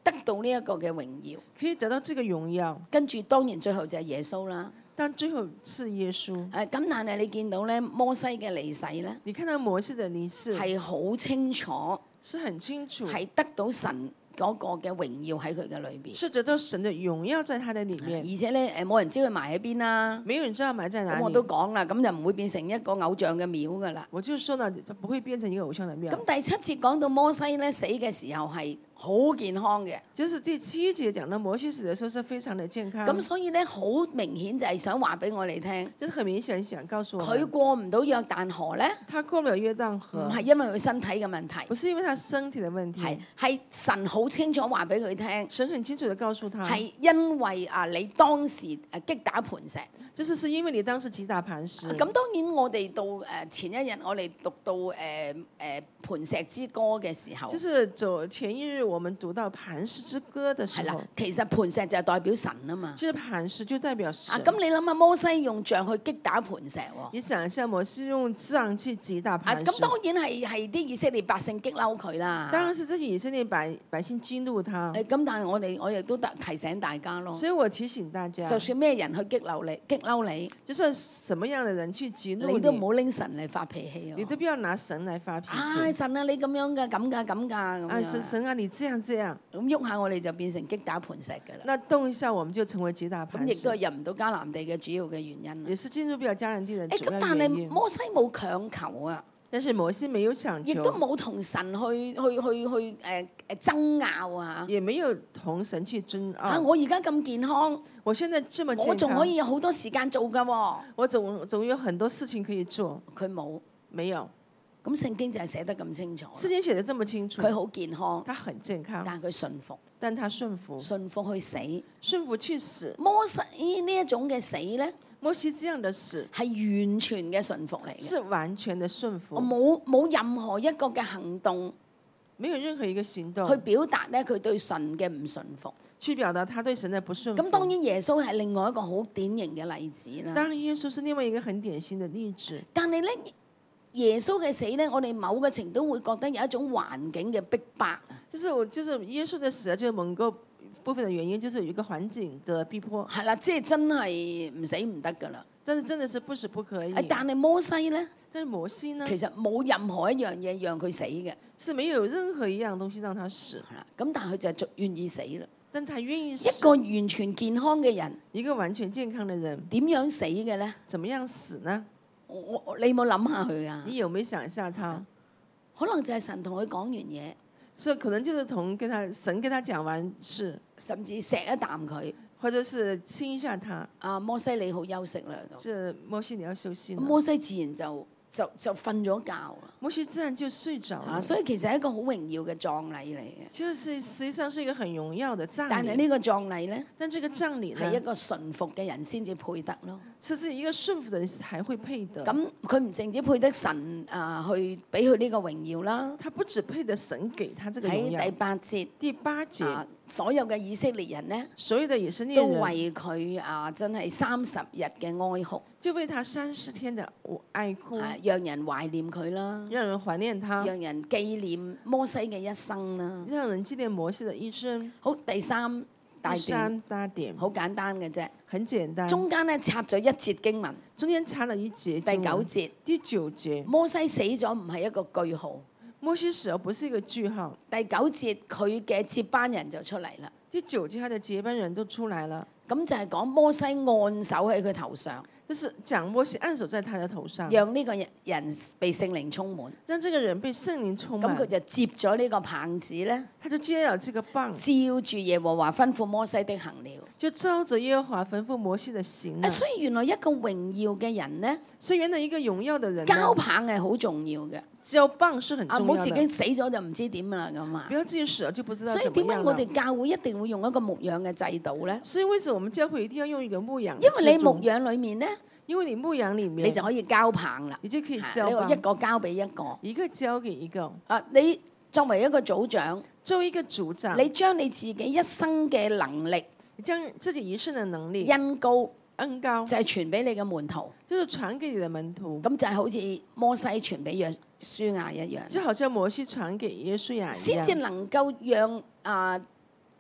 得到呢一個嘅榮耀。 可以得到這個榮耀。 跟住當然最後就係耶穌啦。 但最後是耶穌。 咁但係你見到咧摩西嘅離世咧， 你看到摩西的離世係好清楚， 是很清楚， 係得到神嗰個嘅榮耀喺佢嘅裏邊。 是得到神的榮耀在他的裡面。 而且咧冇人知佢埋喺邊啦。 沒有人知道埋在哪裡。 咁我都講啦，咁就唔會變成一個偶像嘅廟噶啦。 我就說呢，不會變成一個偶像的廟。 咁第7節講到摩西咧死嘅時候係好健康嘅。 就是第7節講到摩西死的時候是非常的健康。 咁所以咧好明顯就係想話俾我哋聽， 就是很明顯想告訴我佢過唔到約旦河咧， 他過不了約旦河， 唔係因為佢身體嘅問題， 不是因為他身體的問題， 係神好清楚話俾佢聽， 神很清楚地告訴他， 係因為你當時擊打磐石， 就是因為你當時擊打磐石。 咁當然我哋到前一日我哋讀到磐石之歌嘅時候， 就是前一日我們讀到磐石之歌的時候， 其實磐石就係代表神啊嘛。 就是磐石就代表神。 咁你諗下摩西用杖去擊打磐石喎？ 你想一下摩西用杖去擊打磐石。 咁當然係啲以色列百姓激嬲佢啦。 當然是這些以色列百姓激怒他。 咁但係我亦都提醒大家咯。 所以我提醒大家， 就算咩人去激嬲你， 就算什麼樣的人去激怒你都唔好拎神嚟發脾氣。 你都不要拿神嚟發脾氣。 神啊，你咁樣㗎，咁㗎，咁㗎。 啊，神啊，你這樣。咁喐下我哋就變成擊打磐石㗎啦。 那動一下我們就成為擊打磐石。 咁亦都係入唔到迦南地嘅主要嘅原因。 也是進入不了迦南地嘅主要原因。 咁但係摩西冇強求啊。 但是摩西沒有強求。 亦都冇同神去爭拗啊。 也沒有同神去爭拗。 我而家咁健康， 我現在這麼健康， 我仲可以有好多時間做㗎喎。 我總有很多事情可以做。 佢冇， 沒有。 咁聖經就係寫得咁清楚。 聖經寫得這麼清楚。 佢好健康， 他很健康， 但係佢順服。 但他順服。 順服去死。 順服去死。 摩西呢一種嘅死咧， 摩西這樣的死係完全嘅順服嚟嘅。 是完全的順服。 冇任何一個嘅行動， 沒有任何一個行動去表達咧佢對神嘅唔順服。 去表達他對神的不順服。 咁當然耶穌係另外一個好典型嘅例子啦。 當然耶穌是另外一個很典型的例子。 但係咧，耶穌嘅死咧，我哋某個程度會覺得有一種環境嘅逼迫。 就是耶穌的死，就是某個部分的原因，就是有一個環境的逼迫。 係啦，即係真係唔死唔得噶啦。 但是真的是不死不可以。 但係摩西咧？ 但係摩西呢？ 其實冇任何一樣嘢讓佢死嘅。 是沒有任何一樣東西讓他死。 咁但係佢就願意死啦。 但他願意死。 一個完全健康嘅人， 一個完全健康嘅人， 點樣死嘅咧？ 怎麼樣死呢？ 你有冇諗下佢啊？ 你有沒有想一下他？ 可能就係神同佢講完嘢， 所以可能就是神跟他講完事， 甚至錫一啖佢， 或者是親一下他。 摩西你好休息啦咁。 這摩西你要休息。 摩西自然就瞓咗覺啊！ 摩西自然就睡着了。 所以其實係一個好榮耀嘅葬禮嚟嘅。 就是實際上是一個很榮耀的葬禮。 但係呢個葬禮咧？ 但這個葬禮呢？ 係一個順服嘅人先至配得咯。 是一個順服的人才會配得。 咁佢唔淨止配得神去俾佢呢個榮耀啦。 他不止配得神給他這個榮耀。 喺第八節。所有嘅以色列人呢， 所有的以色列人都為佢真係30日嘅哀哭， 就為他30天的哀哭， 讓人懷念佢啦， 讓人懷念他， 讓人紀念摩西嘅一生啦， 讓人紀念摩西的一生。 好，第三大點， 好簡單嘅啫， 很簡單。 中間咧插咗一節經文， 中間插了一節經文，第9節， 摩西死咗唔係一個句號。 摩西死而不是一個句號。 第9節佢嘅接班人就出嚟啦。 第9節他的接班人都出來了。 咁就係講摩西按手喺佢頭上。 就是講摩西按手在他的頭上， 讓呢個人被聖靈充滿。 讓這個人被聖靈充滿。 咁佢就接咗呢個棒子咧。 他就接了這個棒， 照住耶和華吩咐摩西的行了。 就照着耶和華吩咐摩西的行了。 所以原來一個榮耀嘅人呢， 所以原來一個榮耀的人， 交棒係好重要嘅。 交棒是很重要的。 唔好自己死咗就唔知點啦咁啊。 不要自己死了就不知道。 所以點解我哋教會一定會用一個牧養嘅制度咧？ 所以為什麼我們教會一定要用一個牧養？ 因為你牧養裡面咧。 因為你牧養裡面， 你就可以交棒啦， 你就可以交棒， 一個交俾一個， 一個交給一個。 你作為一個組長， 作為一個組長， 你將你自己一生嘅能力， 將自己一生嘅能力， 恩膏， 就係傳俾你嘅門徒， 就是傳給你的門徒。 咁就係好似摩西傳俾約書亞一樣， 就好像摩西傳給約書亞一樣， 先至能夠讓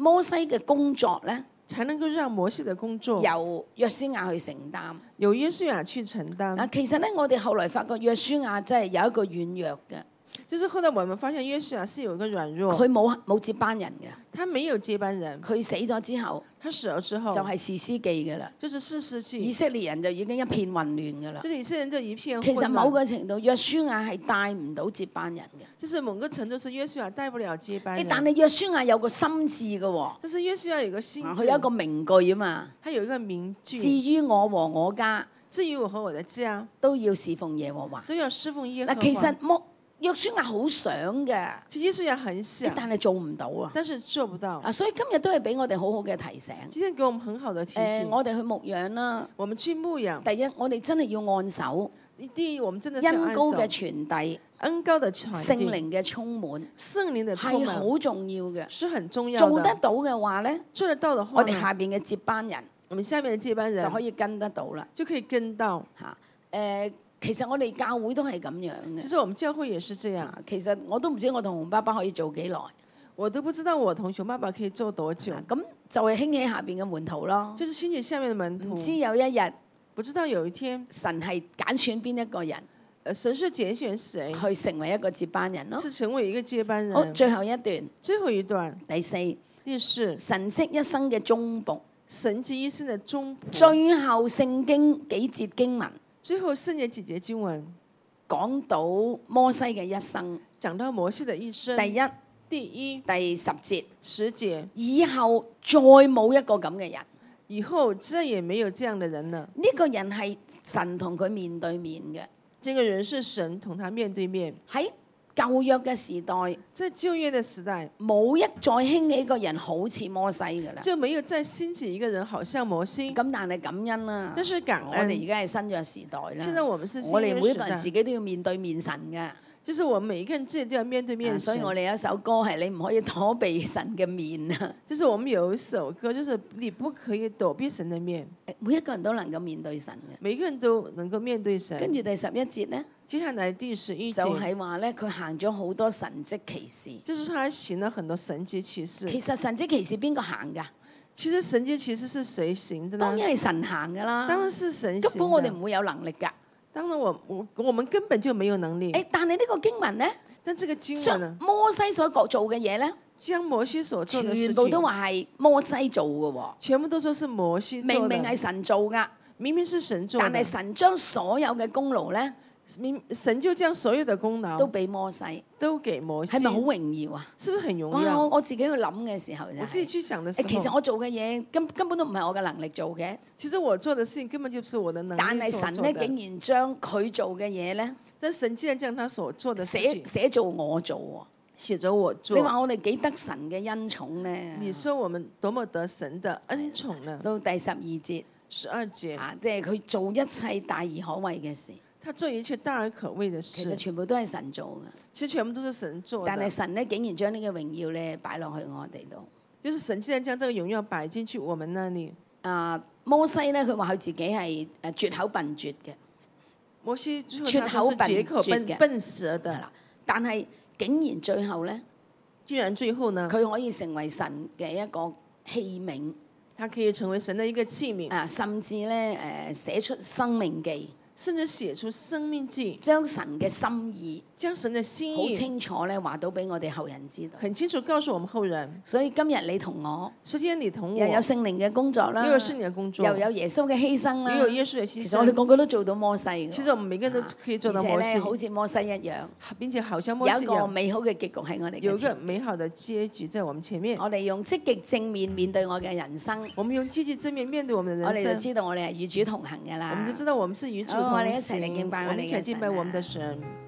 摩西嘅工作咧， 才能夠讓摩西的工作由約書亞去承擔。 由約書亞去承擔。 嗱，其實咧，我哋後來發覺約書亞真係有一個軟弱嘅， 就是後來我們發現約書亞是有一個軟弱， 佢冇接班人嘅。 他沒有接班人， 佢死咗之後， 他死了之後就係士師記嘅啦。 就是士師以記， 色列人就已經一片混亂嘅啦。 就是以色列人就一片其實某混亂。 個程度，約書亞係帶唔到接班人嘅。 就是某個程度是約書亞帶不了接班人， 但係約書亞有個心志嘅喎， 就是約書亞有個心志， 佢有一個名句啊嘛。 他有一個名句， 至於我和我家， 至於我和我的家都要侍奉耶和華。 都要侍奉耶和華。 嗱，其實約書亞好想嘅， 其實約書亞很想， 但係做唔到啊。 但是做不到。 所以今日都係俾我哋好好嘅提醒。 今天給我們很好的提醒， 我哋去牧養啦。 我們去牧養。 第一，我哋真係要按手。 第一，我們真的是要按手。 恩膏嘅傳遞， 恩膏的傳遞， 聖靈嘅充滿， 聖靈的充滿係好重要嘅。 是很重要的。 做得到嘅話咧， 做得到的話， 我哋下邊嘅接班人， 我們下面的接班人就可以跟得到啦， 就可以跟到嚇。其實我哋教會都係咁樣嘅。 其實我們教會也是這樣。 其實我都唔知我同洪爸爸可以做幾耐。 我都不知道我同熊爸爸可以做多久。 咁就係興起下邊嘅門徒咯。 就是興起下面的門徒。 唔知有一日， 不知道有一天， 神係揀選邊一個人？ 神是揀選誰去成為一個接班人咯？ 是成為一個接班人。 好，最後一段。 最後一段。 第四。 第四。 神蹟一生嘅忠僕。 神蹟一生嘅忠僕。 最後聖經幾節經文。 最後聖經幾節經文。 講到摩西嘅一生， 講到摩西的一生。第一， 第10節 ，10節， 以後再冇一個咁嘅人， 以後再也沒有這樣的人了。 呢個人係神同佢面對面嘅， 這個人是神同他面對面。 喺舊約嘅時代， 在舊約的時代， 冇一再興起一個人好似摩西㗎啦， 就沒有再興起一個人好像摩西。 咁但係感恩啦， 但是感恩， 我哋而家係新約時代啦。 現在我們是新約時代， 我哋每一個人自己都要面對面神㗎。 就是我們每一個人自己都要面對面神。 所以我哋有一首歌係你唔可以躲避神嘅面啊。 就是我們有一首歌，就是你不可以躲避神的面。 每一個人都能夠面對神嘅。 每個人都能夠面對神。 跟住第11節咧， 接下來第11節就係話咧，佢行咗好多神蹟奇事。 就是他行了很多神蹟奇事。 其實神蹟奇事邊個行㗎？ 其實神蹟奇事是誰行的呢？ 當然係神行㗎啦。 當然是神行的。 根本我哋唔會有能力㗎。 當然我們根本就沒有能力。 但係呢個經文咧， 但這個經文呢？ 摩西所做嘅嘢咧， 將摩西所做嘅事情， 全部都話係摩西做嘅喎。 全部都說是摩西做的。 明明係神做㗎， 明明是神做的。 但係神將所有嘅功勞咧， 神就將所有的功勞都俾摩西， 都給摩西， 係咪好榮耀啊？ 是不是很榮耀？ 我自己去諗嘅時候， 我自己去想的時候， 其實我做嘅嘢根本都唔係我嘅能力做嘅。 其實我做的事情根本就不是我的能力所做的。 但係神咧竟然將佢做嘅嘢咧， 但神竟然將他所做的事情寫做我做喎， 寫咗我做。 你話我哋幾得神嘅恩寵咧？ 你說我們多麼得神的恩寵呢？ 到第12節 ，12節啊，即係佢做一切大而可畏嘅事。 他做一切大而可畏的事， 其實全部都係神做嘅。 其實全部都是神做的。 但係神咧竟然將呢個榮耀咧擺落去我哋度。 就是神竟然將這個榮耀擺進去我們那裡。 摩西咧，佢話佢自己係絕口笨拙嘅。 摩西絕口笨舌的。 但係竟然最後咧， 居然最後呢， 佢可以成為神嘅一個器皿。 他可以成為神的一個器皿。 甚至咧寫出生命記。 甚至寫出生命記， 將神嘅心意， 將神嘅心意好清楚咧話到俾我哋後人知道， 很清楚告訴我們後人。 所以今日你同我， 首先你同我又有聖靈嘅工作啦， 又有聖靈嘅工作， 又有耶穌嘅犧牲啦， 又有耶穌嘅犧牲。 其實我哋個個都做到摩西嘅。 其實我們每個人都可以做到摩西， 好似摩西一樣， 並且好像摩西一樣， 有一個美好嘅結局喺我哋有一個美好的結局在我們前面。 我哋用積極正面面對我嘅人生， 我們用積極正面面對我們的人生， 我哋就知道我哋係與主同行嘅啦。 我們就知道我們是與主同行。 我哋一齊嚟敬拜我哋嘅神。 我們一齊敬拜我們的神。